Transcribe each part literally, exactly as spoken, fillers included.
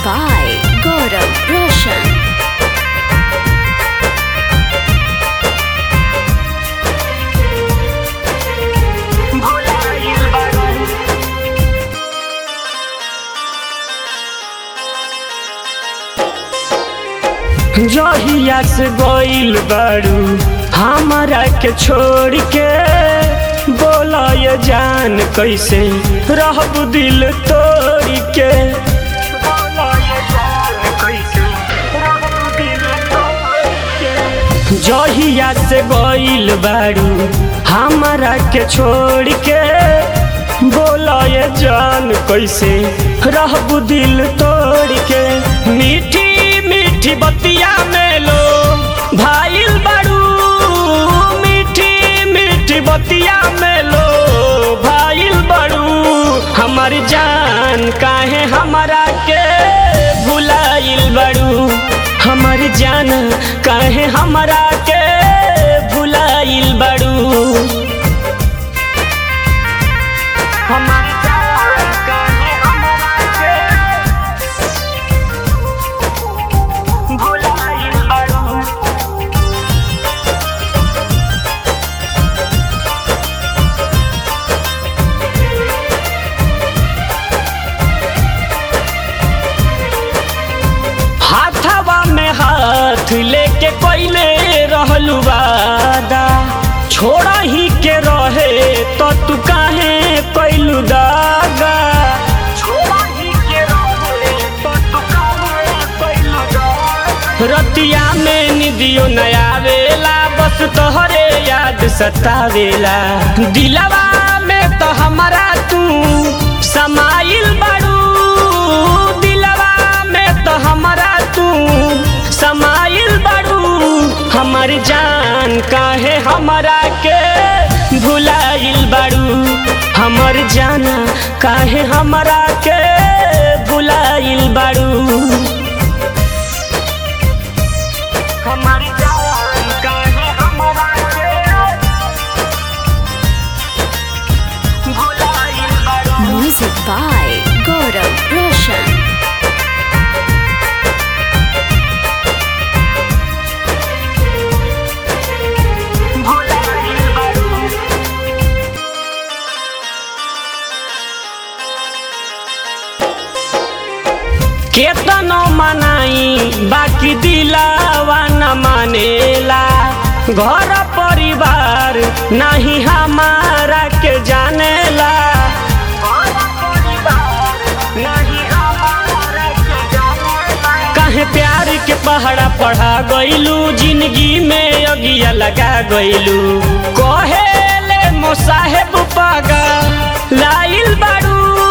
by Gaurav Roshan. जहिया से गइल बारू हमरा के छोड़ के, बोला ये जान कैसे रहब दिल तोड़ के। बोला ये जान कैसे रहब दिल तोड़ के। जहिया से गइल बारू हमरा के छोड़ के, बोला ये जान कैसे रहब दिल तोड़ के। मीठी मीठी बतिया में लो भाईल बारू, मीठी मीठी बतिया में लो भाईल बारू। हमार जान काहे हमरा के भुलाइल बारू, हमार जान काहे हमरा के भुलाइल बारू। हमार हाथ लेके कोइले रहलू वादा, छोड़ा ही के रहे तो तू काहे कोइलू दागा। छोड़ा ही के रहे तो तू काहे कोइलू दागा। रतिया में निदियो न आवेला, बस तोहरे याद सतावेला। दिलवा में तो हमारा तू समाइल बारू, दिलवा में तो हमारा तू समाइल बारू। हमार जान काहे हमरा के भुलाइल बारू, हमार जाना काहे हमरा के भुलाइल बारू। हमार जान काहे हमरा के भुलाइल बारू। Music by Gaurav Roshan. केतनो मनाई बाकी दिलावा न मानेला, घर परिवार नहीं हमारा के जानेला। काहे प्यार के पहाड़ा पढ़ा गइलू, जिंदगी में अगिया लगा गइलू। कहेले मोसाहेब पागा लाइल बारू,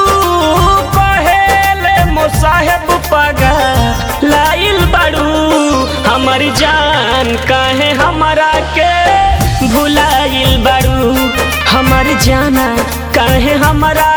मोसाहेब पागा लाइल बारू। हमार जान काहे हमरा के भुलाइल बारू, हमार जाना काहे हमरा